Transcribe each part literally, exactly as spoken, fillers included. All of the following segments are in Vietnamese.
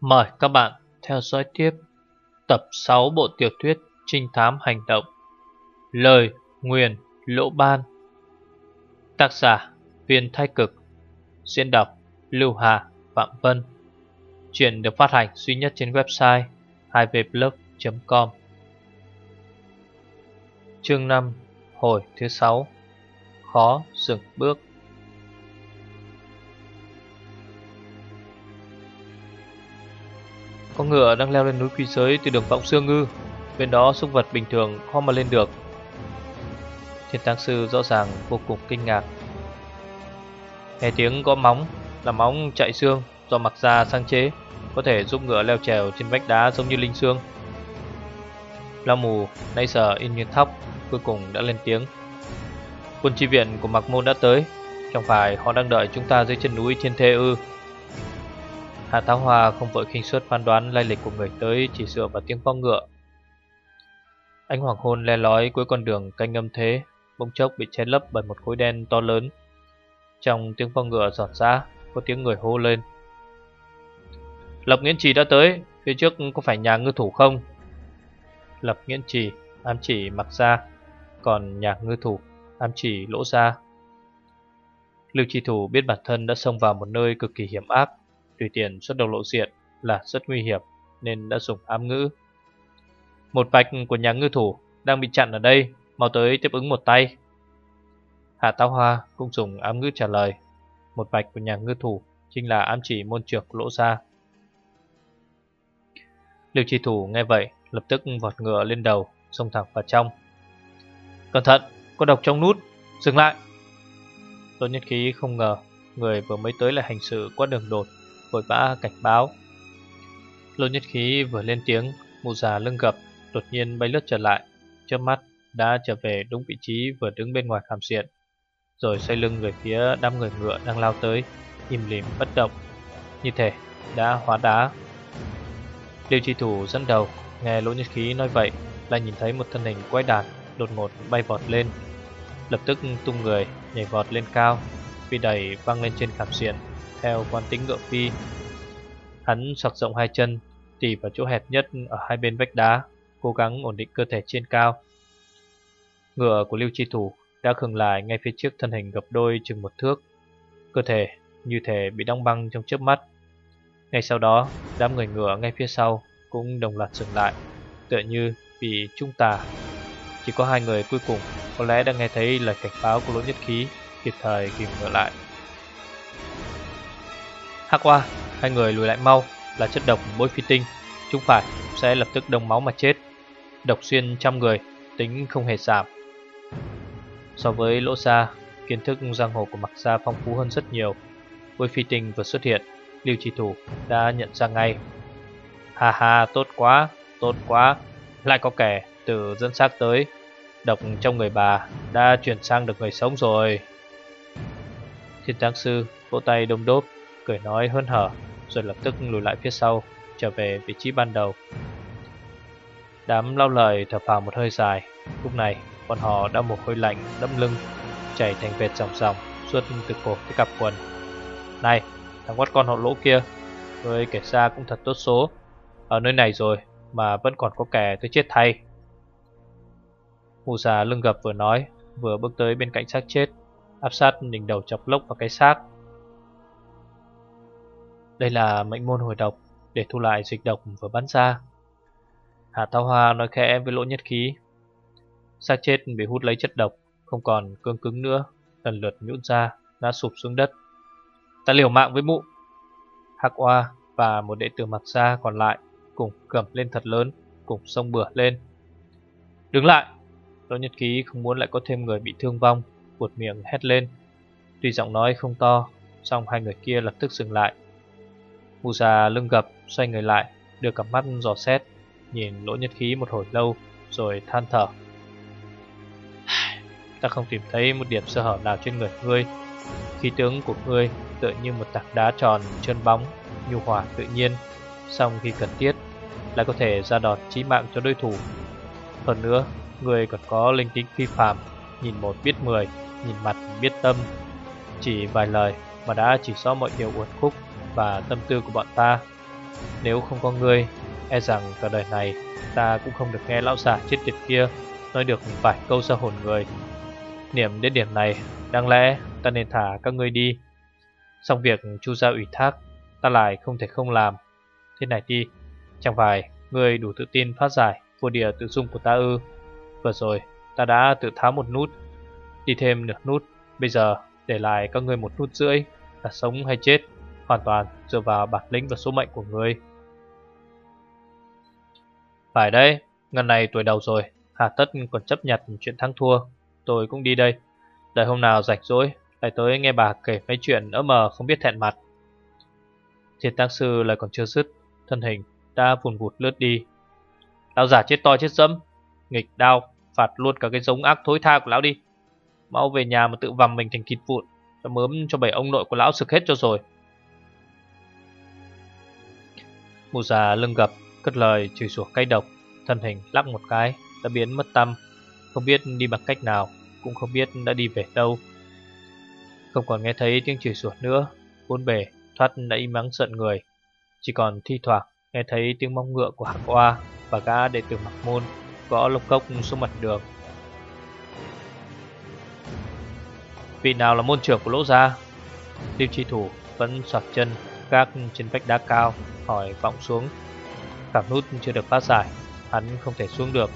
Mời các bạn theo dõi tiếp tập sáu bộ tiểu thuyết trinh thám hành động Lời Nguyền Lỗ Ban. Tác giả Viên Thái Cực. Diễn đọc Lưu Hà, Phạm Vân. Chuyện được phát hành duy nhất trên website hai v blog chấm com. Chương năm, hồi thứ sáu. Khó dừng bước. Con ngựa đang leo lên núi Quy Giới từ đường Vọng Xương Ngư. Bên đó súc vật bình thường khó mà lên được. Thiên táng sư rõ ràng vô cùng kinh ngạc. Nghe tiếng gõ móng là móng chạy xương do Mặc Gia sáng chế, có thể giúp ngựa leo trèo trên vách đá giống như linh xương. Lão mù nãy giờ in như thóc, cuối cùng đã lên tiếng. Quân chi viện của Mạc Môn đã tới, chẳng phải họ đang đợi chúng ta dưới chân núi Thiên Thê ư? Hạ Táo Hoa không vội khinh suất phán đoán lai lịch của người tới chỉ dựa vào tiếng vó ngựa. Ánh hoàng hôn le lói cuối con đường canh âm thế bỗng chốc bị che lấp bởi một khối đen to lớn. Trong tiếng vó ngựa giọt giã có tiếng người hô lên. Lập Nghiễn Trì đã tới, phía trước có phải nhà ngư thủ không? Lập Nghiễn Trì ám chỉ Mặc Gia, còn nhà ngư thủ ám chỉ Lỗ Gia. Lưu Chi Thủ biết bản thân đã xông vào một nơi cực kỳ hiểm ác, tùy tiện xuất đầu lộ diện là rất nguy hiểm, nên đã dùng ám ngữ. Một vạch của nhà ngư thủ đang bị chặn ở đây, mau tới tiếp ứng một tay. Hạ Táo Hoa cũng dùng ám ngữ trả lời. Một vạch của nhà ngư thủ chính là ám chỉ môn trưởng Lỗ Gia. Lưu Chi Thủ nghe vậy lập tức vọt ngựa lên đầu, xông thẳng vào trong. Cẩn thận, có độc trong nút, dừng lại. Lỗ Nhất Khí không ngờ người vừa mới tới lại hành sự quá đường đột, vội vã cảnh báo. Lỗ Nhất Khí vừa lên tiếng, mụ già lưng gập đột nhiên bay lướt trở lại, chớp mắt đã trở về đúng vị trí vừa đứng bên ngoài khảm diện, rồi xoay lưng về phía đám người ngựa đang lao tới, im lìm bất động, như thể đã hóa đá. Lưu Chi Thủ dẫn đầu, nghe Lỗ Nhất Khí nói vậy, lại nhìn thấy một thân hình quái đản đột ngột bay vọt lên, lập tức tung người nhảy vọt lên cao, phi đẩy văng lên trên khảm diện theo quán tính ngựa phi. Hắn xoạc rộng hai chân, tì vào chỗ hẹp nhất ở hai bên vách đá, cố gắng ổn định cơ thể trên cao. Ngựa của Lưu Chi Thủ đã khựng lại ngay phía trước thân hình gập đôi chừng một thước, cơ thể như thể bị đóng băng trong chớp mắt. Ngay sau đó, đám người ngựa ngay phía sau cũng đồng loạt dừng lại, tựa như bị trung tà. Chỉ có hai người cuối cùng có lẽ đã nghe thấy lời cảnh báo của Lỗ Nhất Khí, kịp thời kìm ngựa lại. Hắc Oa, hai người lùi lại mau, là chất độc bôi phi tinh, chúng phải sẽ lập tức đông máu mà chết. Độc xuyên trăm người, tính không hề giảm. So với Lỗ Gia, kiến thức giang hồ của Mặc Gia phong phú hơn rất nhiều. Bôi phi tinh vừa xuất hiện, Lưu Chi Thủ đã nhận ra ngay. Ha ha, tốt quá, tốt quá, lại có kẻ từ dẫn xác tới. Độc trong người bà đã chuyển sang được người sống rồi. Thiên táng sư vỗ tay đôm đốp, cười nói hớn hở, rồi lập tức lùi lại phía sau, trở về vị trí ban đầu. Đám lao lời thở phào một hơi dài. Lúc này bọn họ đã mồ hôi lạnh đẫm lưng, chảy thành vệt dòng dòng suốt từ cổ tới cặp quần. Này, thằng quát con họ Lỗ kia, người kể ra cũng thật tốt số, ở nơi này rồi mà vẫn còn có kẻ tới chết thay. Mụ già lưng gập vừa nói, vừa bước tới bên cạnh xác chết, áp sát đỉnh đầu chọc lốc vào cái xác. Đây là mệnh môn hồi độc, để thu lại dịch độc vừa bắn ra. Hạ Táo Hoa nói khẽ với Lỗ Nhất Khí. Xác chết bị hút lấy chất độc, không còn cương cứng nữa, lần lượt nhũn ra, ngã sụp xuống đất. Ta liều mạng với mụ. Hắc Oa và một đệ tử Mặc Gia còn lại cùng gầm lên thật lớn, cùng xông bừa lên. Đứng lại! Lỗ Nhất Khí không muốn lại có thêm người bị thương vong, buột miệng hét lên. Tuy giọng nói không to, song hai người kia lập tức dừng lại. Mụ già lưng gập xoay người lại, đưa cặp mắt dò xét, nhìn Lỗ Nhất Khí một hồi lâu, rồi than thở. Ta không tìm thấy một điểm sơ hở nào trên người ngươi. Khí tướng của ngươi tựa như một tảng đá tròn trơn bóng, nhu hòa tự nhiên, song khi cần thiết lại có thể ra đòn chí mạng cho đối thủ. Hơn nữa, ngươi còn có linh tính phi phàm, nhìn một biết mười, nhìn mặt biết tâm. Chỉ vài lời mà đã chỉ rõ mọi điều uẩn khúc và tâm tư của bọn ta. Nếu không có ngươi, e rằng cả đời này ta cũng không được nghe lão già chết tiệt kia nói được vài câu ra hồn người. Niệm đến điểm này, đáng lẽ ta nên thả các ngươi đi. Xong việc Chu gia ủy thác, ta lại không thể không làm. Thế này đi, chẳng phải ngươi đủ tự tin phá giải vô địa tự dung của ta ư? Vừa rồi ta đã tự tháo một nút, đi thêm nửa nút, bây giờ để lại các ngươi một nút rưỡi, là sống hay chết hoàn toàn dựa vào bản lĩnh và số mệnh của ngươi. Phải đấy, ngần này tuổi đầu rồi, hà tất còn chấp nhặt chuyện thắng thua. Tôi cũng đi đây, đợi hôm nào rảnh rỗi lại tới nghe bà kể mấy chuyện ỡ mờ không biết thẹn mặt. Thiên tác sư lại còn chưa dứt, thân hình đã vùn vụt lướt đi. Lão giả chết to chết dẫm, nghịch đao phạt luôn cả cái giống ác thối tha của lão đi. Mau về nhà mà tự vằm mình thành thịt vụn, cho mớm cho bảy ông nội của lão sực hết cho rồi. Mụ già lưng gập cất lời chửi rủa cay độc, thân hình lắc một cái đã biến mất tăm, không biết đi bằng cách nào, cũng không biết đã đi về đâu. Không còn nghe thấy tiếng chửi rủa nữa, bốn bề thoát đã im ắng giận người, chỉ còn thi thoảng nghe thấy tiếng móng ngựa của Hạc Oa và gã đệ tử Mặc Môn gõ lộc cốc xuống mặt đường. Vị nào là môn trưởng của Lỗ gia? Lưu Chi Thủ vẫn xoạc chân gác trên vách đá cao, hỏi vọng xuống. Cảm nút chưa được phá giải, hắn không thể xuống được.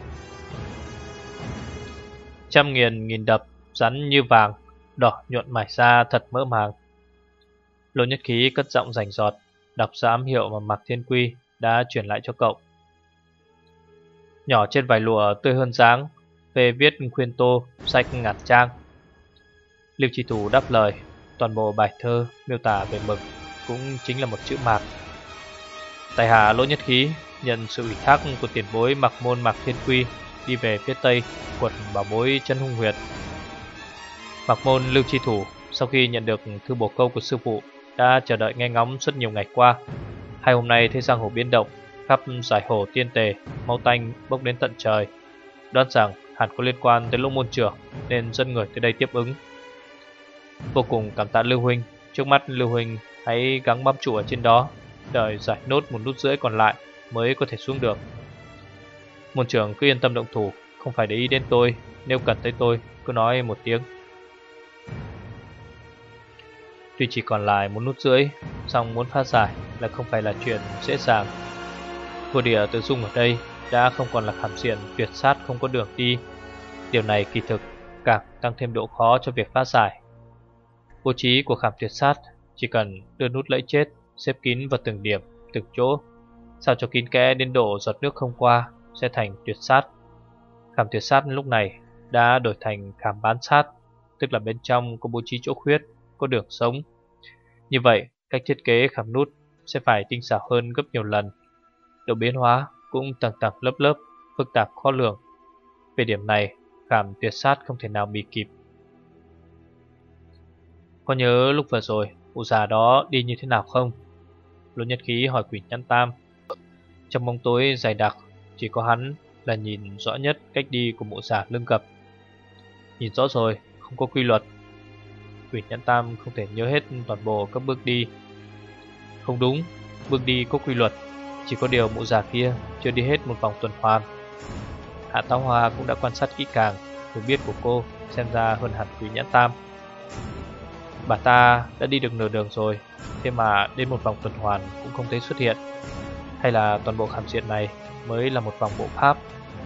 Trăm nghiền nghìn đập, rắn như vàng, đỏ nhuận mải ra thật mỡ màng. Lô Nhất Khí cất giọng rành rọt, đọc ra ám hiệu mà Mạc Thiên Quy đã chuyển lại cho cậu. Nhỏ trên vải lụa tươi hơn dáng, về viết khuyên tô, sách ngàn trang. Lưu Chi Thủ đáp lời, toàn bộ bài thơ miêu tả về mực cũng chính là một chữ Mạc. Tại hạ Lỗ Nhất Khí nhận sự ủy thác của tiền bối Mạc Môn Mạc Thiên Quy đi về phía tây quận bảo bối Chân Hung Huyệt. Mạc Môn Lưu Chi Thủ sau khi nhận được thư bổ câu của sư phụ đã chờ đợi nghe ngóng suốt nhiều ngày qua. Hai hôm nay thấy giang hồ biến động, khắp giải hồ tiên tề, máu tanh bốc đến tận trời, đoán rằng hẳn có liên quan tới Lỗ môn trưởng nên dẫn người tới đây tiếp ứng. Vô cùng cảm tạ Lưu huynh, trước mắt Lưu huynh hãy gắng bám trụ ở trên đó, đợi giải nốt một nút rưỡi còn lại mới có thể xuống được. Môn trưởng cứ yên tâm động thủ, không phải để ý đến tôi, nếu cần tới tôi cứ nói một tiếng. Tuy chỉ còn lại một nút rưỡi, song muốn phá giải là không phải là chuyện dễ dàng. Vô địa tự dung ở đây đã không còn là khảm diện tuyệt sát không có đường đi. Điều này kỳ thực càng tăng thêm độ khó cho việc phá giải. Bố trí của khảm tuyệt sát chỉ cần đưa nút lẫy chết xếp kín vào từng điểm, từng chỗ, sao cho kín kẽ đến độ giọt nước không qua sẽ thành tuyệt sát. Khảm tuyệt sát lúc này đã đổi thành khảm bán sát, tức là bên trong có bố trí chỗ khuyết, có đường sống. Như vậy, cách thiết kế khảm nút sẽ phải tinh xảo hơn gấp nhiều lần. Độ biến hóa cũng tầng tầng lớp lớp, phức tạp khó lường. Về điểm này, khảm tuyệt sát không thể nào bị kịp. Có nhớ lúc vừa rồi cụ già đó đi như thế nào không? Lô Nhất Khí hỏi Quỷ Nhãn Tam. Trong bóng tối dày đặc, chỉ có hắn là nhìn rõ nhất cách đi của mụ già lưng gập. Nhìn rõ rồi, không có quy luật. Quỷ Nhãn Tam không thể nhớ hết toàn bộ các bước đi. Không đúng, bước đi có quy luật, chỉ có điều mụ già kia chưa đi hết một vòng tuần hoàn. Hạ Táo Hoa cũng đã quan sát kỹ càng, hiểu biết của cô xem ra hơn hẳn Quỷ Nhãn Tam. Bà ta đã đi được nửa đường rồi, thế mà đến một vòng tuần hoàn cũng không thấy xuất hiện. Hay là toàn bộ khảm diện này mới là một vòng bộ pháp?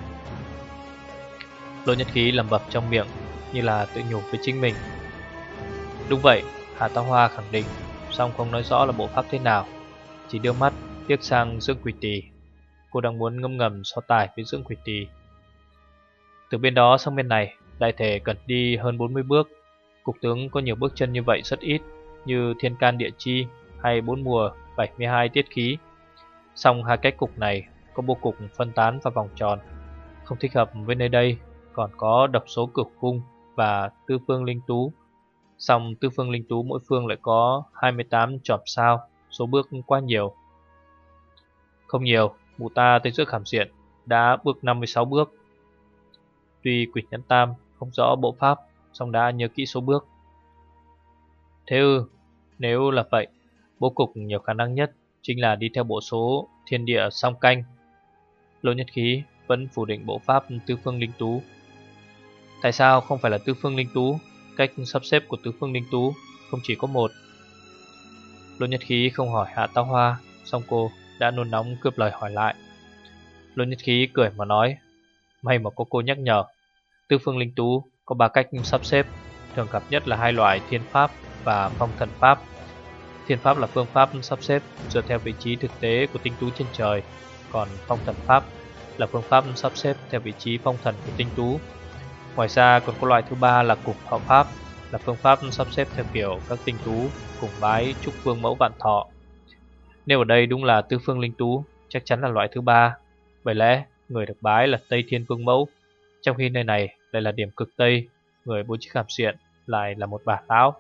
Lô Nhất Khí lẩm bẩm trong miệng như là tự nhủ với chính mình. Đúng vậy, Hà Táo Hoa khẳng định, song không nói rõ là bộ pháp thế nào, chỉ đưa mắt liếc sang Dương Quỷ Tỳ. Cô đang muốn ngâm ngầm so tài với Dương Quỷ Tỳ. Từ bên đó sang bên này, đại thể cần đi hơn bốn mươi bước. Cục tướng có nhiều bước chân như vậy rất ít, như Thiên Can Địa Chi hay Bốn Mùa bảy mươi hai Tiết Khí. Song hai cái cục này có bố cục phân tán vào vòng tròn, không thích hợp với nơi đây. Còn có độc số Cửu Cung và Tư Phương Linh Tú. Song Tư Phương Linh Tú mỗi phương lại có hai mươi tám chòm sao, số bước quá nhiều. Không nhiều, mụ ta tới giữa khảm diện đã bước năm mươi sáu bước. Tuy Quỷ Nhãn Tam không rõ bộ pháp, song đã nhớ kỹ số bước. Thế ư, nếu là vậy, bố cục nhiều khả năng nhất chính là đi theo bộ số thiên địa song canh. Lỗ Nhất Khí vẫn phủ định bộ pháp tứ phương linh tú. Tại sao không phải là tứ phương linh tú? Cách sắp xếp của tứ phương linh tú không chỉ có một. Lỗ Nhất Khí không hỏi Hạ Táo Hoa, song cô đã nôn nóng cướp lời hỏi lại. Lỗ Nhất Khí cười mà nói, may mà có cô nhắc nhở. Tứ phương linh tú có ba cách sắp xếp, thường gặp nhất là hai loại thiên pháp và phong thần pháp. Thiên pháp là phương pháp sắp xếp dựa theo vị trí thực tế của tinh tú trên trời, còn phong thần pháp là phương pháp sắp xếp theo vị trí phong thần của tinh tú. Ngoài ra còn có loại thứ ba là cục thọ pháp, là phương pháp sắp xếp theo kiểu các tinh tú cùng bái chúc vương mẫu vạn thọ. Nếu ở đây đúng là tứ phương linh tú, chắc chắn là loại thứ ba. Bởi lẽ người được bái là Tây Thiên Vương Mẫu, trong khi nơi này lại là điểm cực Tây, người bố trí khảm diện lại là một bà lão.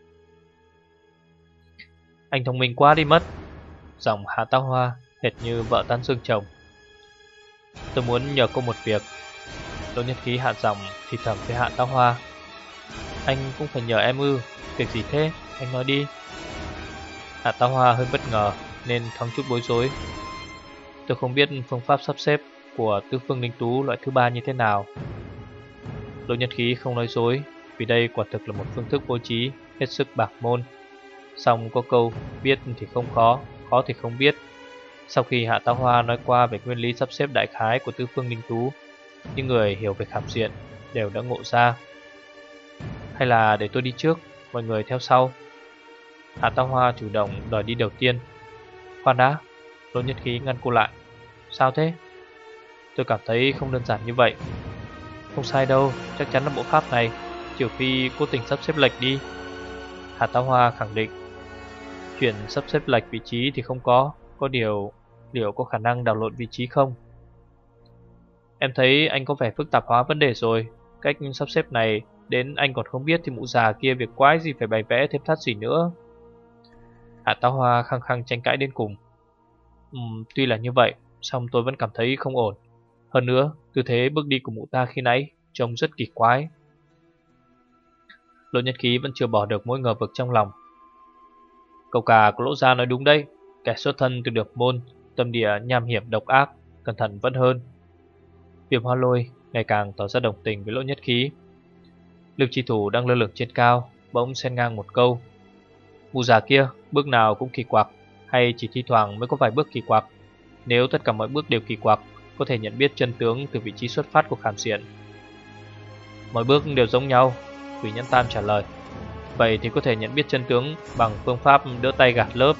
Anh thông minh quá đi mất. Giọng Hạ Táo Hoa hệt như vợ tán dương chồng. Tôi muốn nhờ cô một việc. Lỗ Nhất Khí hạ giọng thì thầm với Hạ Táo Hoa. Anh cũng phải nhờ em ư? Việc gì thế? Anh nói đi. Hạ Táo Hoa hơi bất ngờ nên thoáng chút bối rối. Tôi không biết phương pháp sắp xếp của tứ phương linh tú loại thứ ba như thế nào. Lỗ Nhất Khí không nói dối, vì đây quả thực là một phương thức bố trí hết sức bạc môn. Song có câu biết thì không khó, khó thì không biết. Sau khi Hạ Táo Hoa nói qua về nguyên lý sắp xếp đại khái của tứ phương linh tú, những người hiểu về khảm diện đều đã ngộ ra. Hay là để tôi đi trước, mọi người theo sau. Hạ Táo Hoa chủ động đòi đi đầu tiên. Khoan đã, Lỗ Nhất Khí ngăn cô lại. Sao thế? Tôi cảm thấy không đơn giản như vậy. Không sai đâu, chắc chắn là bộ pháp này, trừ phi cố tình sắp xếp lệch đi. Hạ Táo Hoa khẳng định. Chuyện sắp xếp lệch vị trí thì không có, có điều liệu có khả năng đảo lộn vị trí không? Em thấy anh có vẻ phức tạp hóa vấn đề rồi. Cách sắp xếp này đến anh còn không biết thì mụ già kia việc quái gì phải bày vẽ thêm thắt gì nữa. Hạ Táo Hoa khăng khăng tranh cãi đến cùng. Uhm, tuy là như vậy, song tôi vẫn cảm thấy không ổn. Hơn nữa, tư thế bước đi của mụ ta khi nãy trông rất kỳ quái. Lỗ Nhất Khí vẫn chưa bỏ được mối ngờ vực trong lòng. Cậu cả của Lỗ gia nói đúng đấy, kẻ xuất thân từ được môn, tâm địa nham hiểm độc ác, cẩn thận vẫn hơn. Viêm Hoa Lôi ngày càng tỏ ra đồng tình với Lỗ Nhất Khí. Lực chi thủ đang lơ lửng trên cao bỗng xen ngang một câu. Mụ già kia bước nào cũng kỳ quặc, hay chỉ thi thoảng mới có vài bước kỳ quặc? Nếu tất cả mọi bước đều kỳ quặc, có thể nhận biết chân tướng từ vị trí xuất phát của khảm diện. Mọi bước đều giống nhau, Quỷ Nhẫn Tam trả lời. Vậy thì có thể nhận biết chân tướng bằng phương pháp đỡ tay gạt lớp.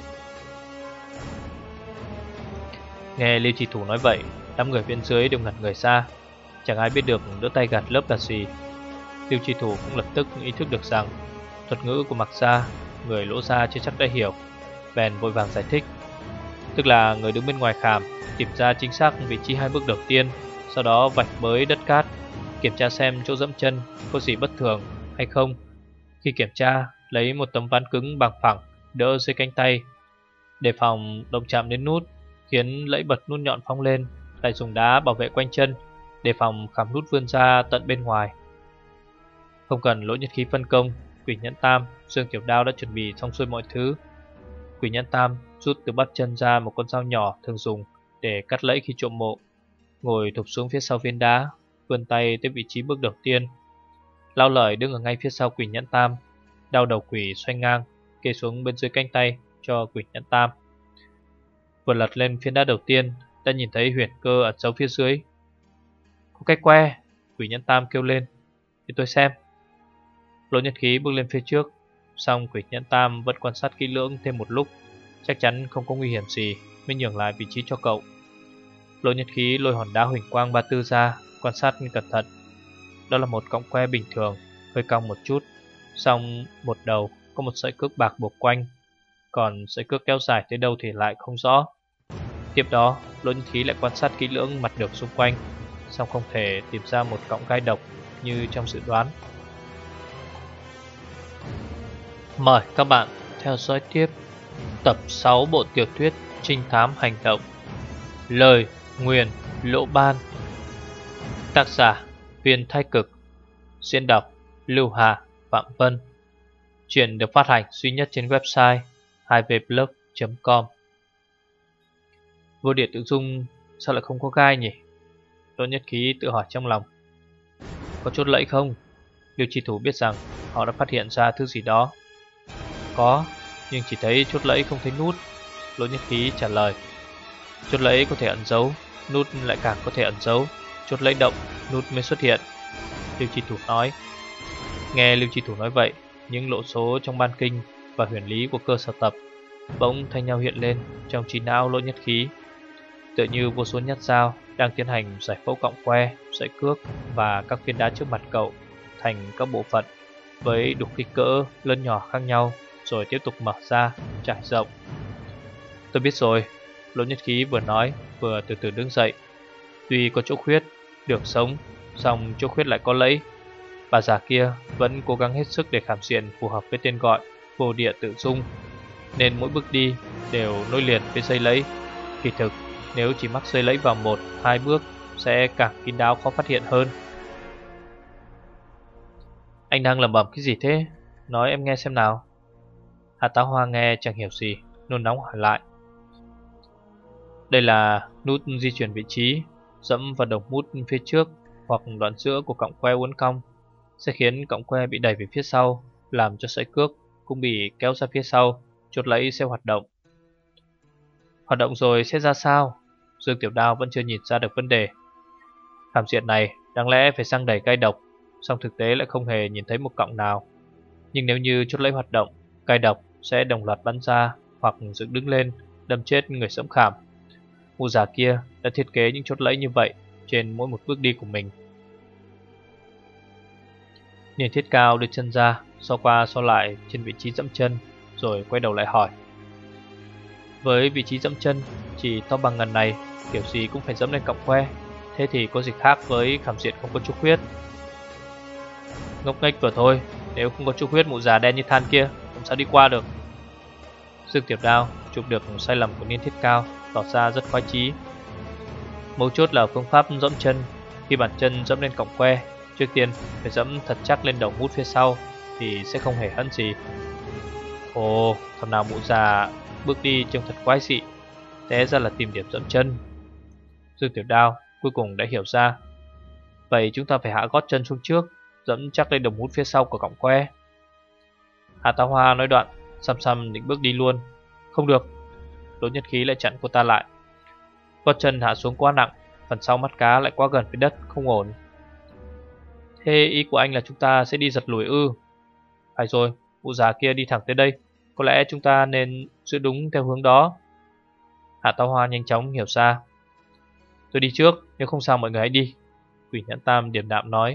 Nghe Lưu Chỉ Thủ nói vậy, đám người bên dưới đều ngẩn người ra. Chẳng ai biết được đỡ tay gạt lớp là gì. Lưu Chỉ Thủ cũng lập tức ý thức được rằng thuật ngữ của Mạc Gia, người Lỗ gia chưa chắc đã hiểu, bèn vội vàng giải thích. Tức là người đứng bên ngoài khảm tìm ra chính xác vị trí hai bước đầu tiên, sau đó vạch bới đất cát, kiểm tra xem chỗ dẫm chân có gì bất thường hay không. Khi kiểm tra, lấy một tấm ván cứng bằng phẳng đỡ dưới cánh tay, đề phòng động chạm đến nút khiến lẫy bật nút nhọn phóng lên, lại dùng đá bảo vệ quanh chân, đề phòng khảm nút vươn ra tận bên ngoài. Không cần Lỗ Nhất Khí phân công, Quỷ Nhẫn Tam, Dương Tiểu Đao đã chuẩn bị xong xuôi mọi thứ. Quỷ Nhẫn Tam rút từ bắp chân ra một con dao nhỏ thường dùng để cắt lẫy khi trộm mộ, ngồi thụp xuống phía sau viên đá, vươn tay tới vị trí bước đầu tiên. Lao Lợi đứng ở ngay phía sau Quỷ Nhẫn Tam, đao đầu quỷ xoay ngang kê xuống bên dưới cánh tay cho Quỷ Nhẫn Tam. Vừa lật lên phiến đá đầu tiên, đã nhìn thấy huyền cơ ẩn giấu phía dưới. Có cái que, Quỷ Nhẫn Tam kêu lên. Để tôi xem. Lỗ Nhất Khí bước lên phía trước, song Quỷ Nhẫn Tam vẫn quan sát kỹ lưỡng thêm một lúc, chắc chắn không có nguy hiểm gì mới nhường lại vị trí cho cậu. Lỗ Nhất Khí lôi hòn đá huỳnh quang ba tư ra, quan sát cẩn thận. Đó là một cọng que bình thường, hơi cong một chút, song một đầu có một sợi cước bạc buộc quanh, còn sợi cước kéo dài tới đâu thì lại không rõ. Tiếp đó, Lỗ Nhất Khí lại quan sát kỹ lưỡng mặt đường xung quanh, song không thể tìm ra một cọng gai độc như trong dự đoán. Mời các bạn theo dõi tiếp tập sáu bộ tiểu thuyết trinh thám hành động Lời Nguyền Lỗ Ban. Tác giả Viên Thái Cực. Diễn đọc Lưu Hà, Phạm Vân. Chuyện được phát hành duy nhất trên website hai v blog chấm com. Vô địa tự dung sao lại không có gai nhỉ? Lỗ Nhất Khí tự hỏi trong lòng. Có chốt lẫy không? Liêu Chi Thủ biết rằng họ đã phát hiện ra thứ gì đó. Có, nhưng chỉ thấy chốt lẫy không thấy nút. Lỗ Nhất Khí trả lời. Chốt lẫy có thể ẩn giấu, nút lại càng có thể ẩn giấu. Chốt lẫy động, nút mới xuất hiện. Liêu Chi Thủ nói. Nghe Liêu Chi Thủ nói vậy, những lộ số trong ban kinh và huyền lý của cơ sở tập bỗng thay nhau hiện lên trong trí não Lỗ Nhất Khí, tựa như vô số nhát dao đang tiến hành giải phẫu cọng que, sợi cước và các viên đá trước mặt cậu thành các bộ phận với đủ kích cỡ lớn nhỏ khác nhau, rồi tiếp tục mở ra, trải rộng. Tôi biết rồi, Lỗ Nhất Khí vừa nói vừa từ từ đứng dậy. Tuy có chỗ khuyết, được sống, song chỗ khuyết lại có lẫy. Bà già kia vẫn cố gắng hết sức để khảm diện phù hợp với tên gọi vô địa tự dung, nên mỗi bước đi đều nối liền với dây lẫy. Kỳ thực, nếu chỉ mắc dây lẫy vào một, hai bước sẽ càng kín đáo khó phát hiện hơn. Anh đang lẩm bẩm cái gì thế? Nói em nghe xem nào. Hạ Tá Hoa nghe chẳng hiểu gì, nôn nóng hỏi lại. Đây là nút di chuyển vị trí. Dẫm vào đầu mút phía trước hoặc đoạn giữa của cọng que uốn cong sẽ khiến cọng que bị đẩy về phía sau, làm cho sợi cước cũng bị kéo ra phía sau. Chốt lẫy sẽ hoạt động. Hoạt động rồi sẽ ra sao? Dương Tiểu Đao vẫn chưa nhìn ra được vấn đề. Khảm diện này đáng lẽ phải sang đẩy gai độc, song thực tế lại không hề nhìn thấy một cọng nào. Nhưng nếu như chốt lẫy hoạt động, gai độc sẽ đồng loạt bắn ra hoặc dựng đứng lên, đâm chết người sẫm khảm. Mụ già kia đã thiết kế những chốt lẫy như vậy trên mỗi một bước đi của mình. Niên Thiết Cao đưa chân ra, so qua so lại trên vị trí dẫm chân, rồi quay đầu lại hỏi. Với vị trí dẫm chân chỉ to bằng ngần này, kiểu gì cũng phải dẫm lên cọng que. Thế thì có gì khác với khảm diện không có chút khuyết? Ngốc nghếch vừa thôi, nếu không có chút khuyết mụ già đen như than kia làm sao đi qua được? Dương Tiểu Đao chụp được sai lầm của Niên Thiết Cao, tỏ ra rất khoái chí. Mấu chốt là phương pháp dẫm chân. Khi bàn chân dẫm lên cọng que, trước tiên phải dẫm thật chắc lên đầu mút phía sau thì sẽ không hề hấn gì. Ồ, thằng nào mụ già bước đi trông thật quái dị, té ra là tìm điểm dẫm chân. Dương Tiểu Đao cuối cùng đã hiểu ra. Vậy chúng ta phải hạ gót chân xuống trước, dẫm chắc lên đầu mút phía sau của cọng que. Hạ Tá Hoa nói đoạn, xăm xăm định bước đi luôn. Không được, Lỗ Nhất Khí lại chặn cô ta lại. Gót chân hạ xuống quá nặng, phần sau mắt cá lại quá gần với đất, không ổn. Thế ý của anh là chúng ta sẽ đi giật lùi ư? Phải rồi, mụ già kia đi thẳng tới đây, có lẽ chúng ta nên giữ đúng theo hướng đó. Hạ Tá Hoa nhanh chóng hiểu ra. Tôi đi trước, nếu không sao mọi người hãy đi, Quỷ Nhãn Tam điềm đạm nói.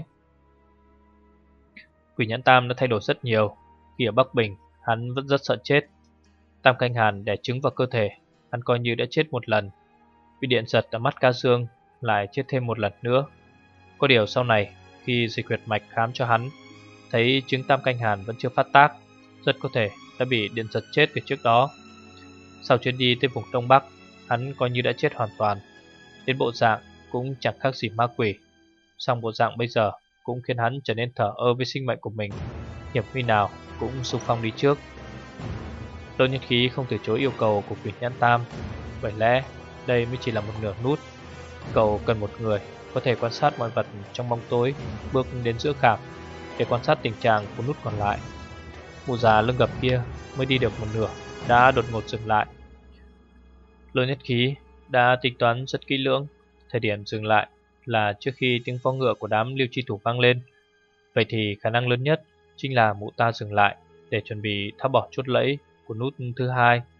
Quỷ Nhãn Tam đã thay đổi rất nhiều. Khi ở Bắc Bình, hắn vẫn rất sợ chết. Tam Canh Hàn đẻ trứng vào cơ thể, hắn coi như đã chết một lần. Vì điện giật ở mắt Ca Dương, lại chết thêm một lần nữa. Có điều sau này, khi dịch huyệt mạch khám cho hắn, thấy trứng Tam Canh Hàn vẫn chưa phát tác, rất có thể đã bị điện giật chết từ trước đó. Sau chuyến đi tới vùng Đông Bắc, hắn coi như đã chết hoàn toàn. Đến bộ dạng cũng chẳng khác gì ma quỷ. Song bộ dạng bây giờ cũng khiến hắn trở nên thờ ơ với sinh mệnh của mình, hiểm nguy nào cũng xung phong đi trước. Lỗ Nhất Khí không từ chối yêu cầu của Quỷ Nhãn Tam. Bởi lẽ đây mới chỉ là một nửa nút. Cậu cần một người có thể quan sát mọi vật trong bóng tối, bước đến giữa khảm để quan sát tình trạng của nút còn lại. Mụ già lưng gập kia mới đi được một nửa đã đột ngột dừng lại. Lỗ Nhất Khí đã tính toán rất kỹ lưỡng. Thời điểm dừng lại là trước khi tiếng vó ngựa của đám Liêu Chi Thủ vang lên. Vậy thì khả năng lớn nhất chính là mụ ta dừng lại để chuẩn bị tháo bỏ chốt lẫy của nút thứ hai.